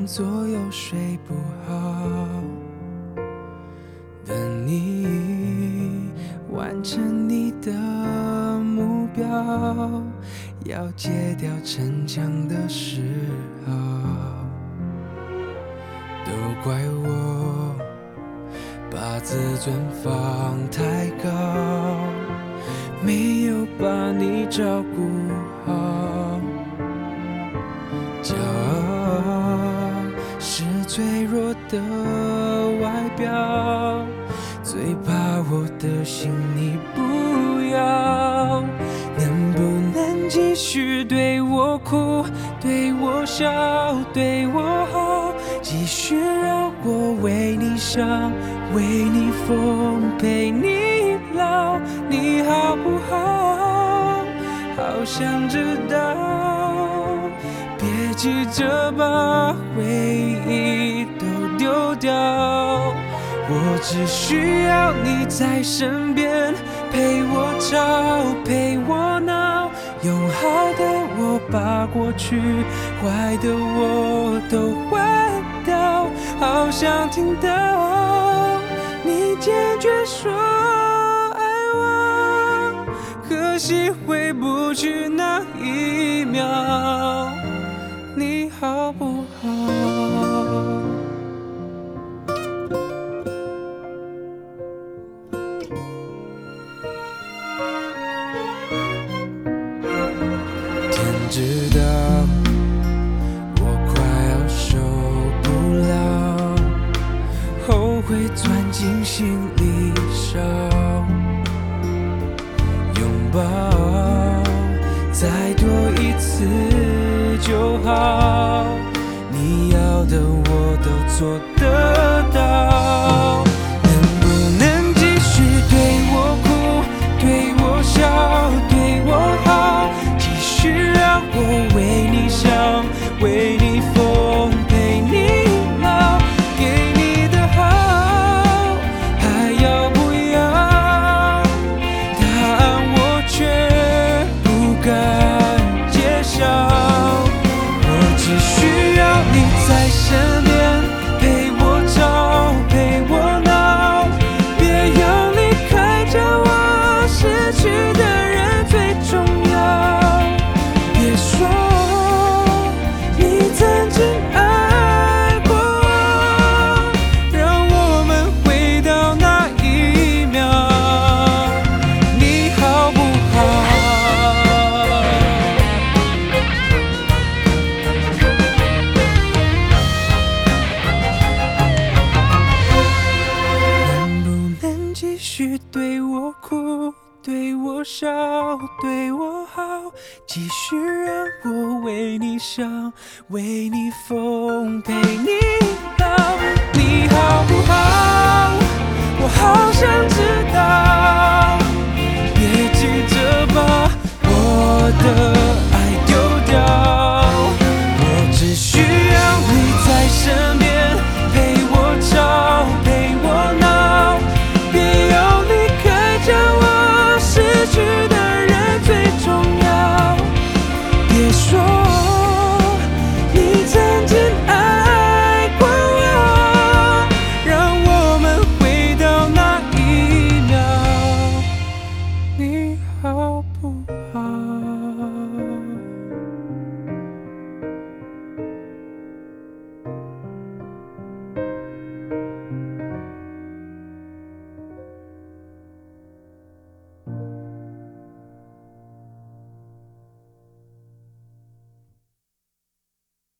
当作有睡不好，等你完成你的目标，要戒掉逞强的时候，都怪我把自尊放太高，没有把你照顾好。骄傲是脆弱的外表，最怕我的心你不要。能不能继续对我哭，对我笑，对我好，继续让我为你伤，为你疯，陪你老，你好不好？好想知道，别急着把回忆都丢掉，我只需要你在身边，陪我吵，陪我闹，用好的我把过去，坏的我都换掉，好想听到你坚决说爱我，可惜回不去那一秒，你好不好？天知道我快要受不了，后悔钻进心里烧，拥抱再多一次就好，你要的我都做得到。能不能继续对我哭，对我笑，对我好，继续让我为你想，为你疯，陪你老，给你的好还要不要？答案我却不敢揭晓，我只需要你在身边，陪我吵，陪我闹，别要离开这我失去的人最重要。别说你曾经爱过我，让我们回到那一秒，你好不好？能不能继续对我哭，对我笑，对我好，继续让我为你想，为你疯，陪你老，你好不好？我好想知道。